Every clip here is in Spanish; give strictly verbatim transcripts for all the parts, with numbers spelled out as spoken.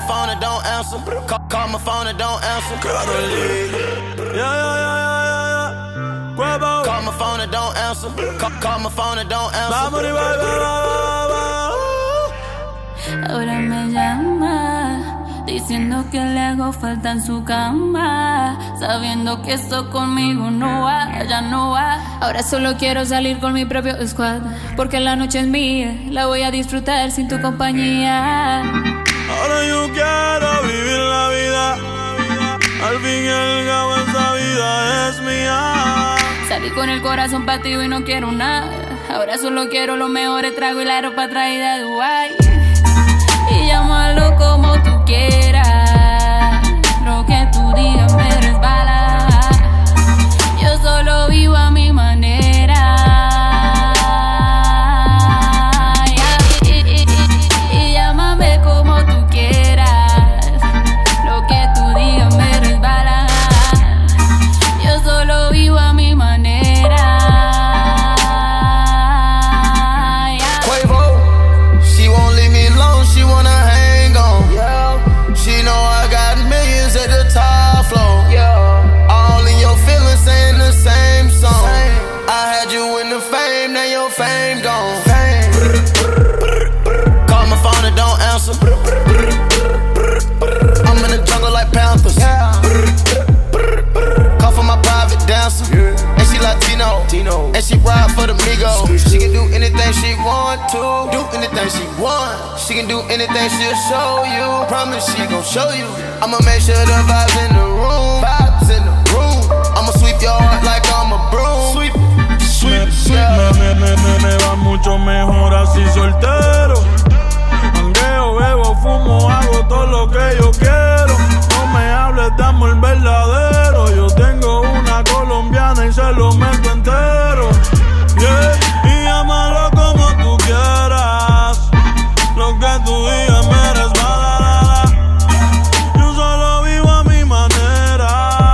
phone and don't answer. Call, call my phone and don't answer. Karoli. Yeah, yeah, yeah, yeah, yeah, yeah. Cuervo. Call my phone and don't answer. Call, call my phone and don't answer. Vamos, bye, bye, bye, bye. Ahora me llama, diciendo que le hago falta en su cama, sabiendo que esto conmigo no va, ya no va. Ahora solo quiero salir con mi propio squad, porque la noche es mía, la voy a disfrutar sin tu compañía. Ahora yo quiero vivir la vida, al fin y al cabo esa vida es mía. Salí con el corazón partido y no quiero nada, ahora solo quiero los mejores tragos y la ropa traída de Dubái. Y llámalo como tú quieras, lo que tú digas me resbala. Yo solo vivo a mi manera. Y, y, y, y llámame como tú quieras, lo que tú digas me resbala. Yo solo vivo a mi manera. She won't leave me alone, she wanna hang on. Yeah. She know I got millions at the top floor. Yeah. All in your feelings saying the same song. Same. I had you in the fame, now your fame gone. Fame. Call my phone and don't answer. I'm in the jungle like Panthers. Yeah. Call for my private dancer. Yeah. And she Latino. Tino. And she ride for the Migos. She can do anything she want to. Do anything she want. She can do anything she'll show you. Promise she gon' show you. I'ma make sure the vibes in the room. Vibes in the room. I'ma sweep your heart like I'm a broom. Sweep, sweep, sweep. Me, me, me, me, me va mucho mejor así soltero. Jangueo, bebo, fumo, hago todo lo que yo quiero. No me hables de amor verdadero. Yo tengo una colombiana y se lo meto entero. Yeah. Y llámalo como tú quieras, lo que tú digas me resbala. Yo solo vivo a mi manera.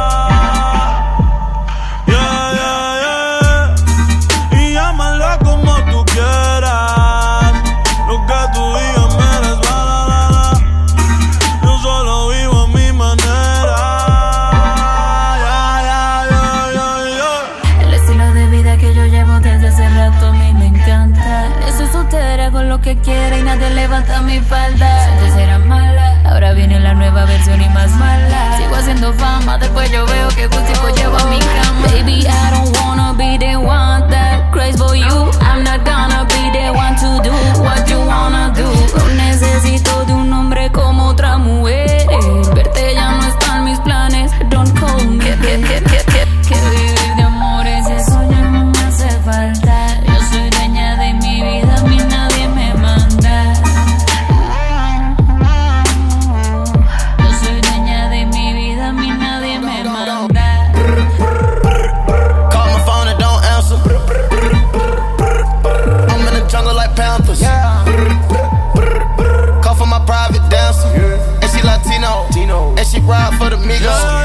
Yeah, yeah, yeah. Y llámalo como tú quieras, lo que tú digas me resbala. Yo solo vivo a mi manera. Yeah, yeah, yeah, yeah, yeah. El estilo de vida que yo llevo desde hace rato a mí me encanta. Eso es soltera con lo que quiera y nadie levanta mi falda. Antes era mala, ahora viene la nueva versión y más mala. Sigo haciendo fama, después yo veo que gustico llevo a mi cama. Baby, I don't wanna be the one that crazy for you. I'm not gonna be the one to do what you wanna do. No necesito de un hombre como otra mujer. Verte ya no están mis planes. Don't call me. Que, que, que, que, que, que vivir de amores, eso ya no me hace falta. Yo soy dueña de mi vida, a mí nadie me manda. Yo soy dueña de mi vida, a mí nadie me manda. Call my phone and don't answer. I'm in the jungle like Panthers. Yeah. Call for my private dancer. Yeah. And she Latino. Tino. And she ride for the Migos.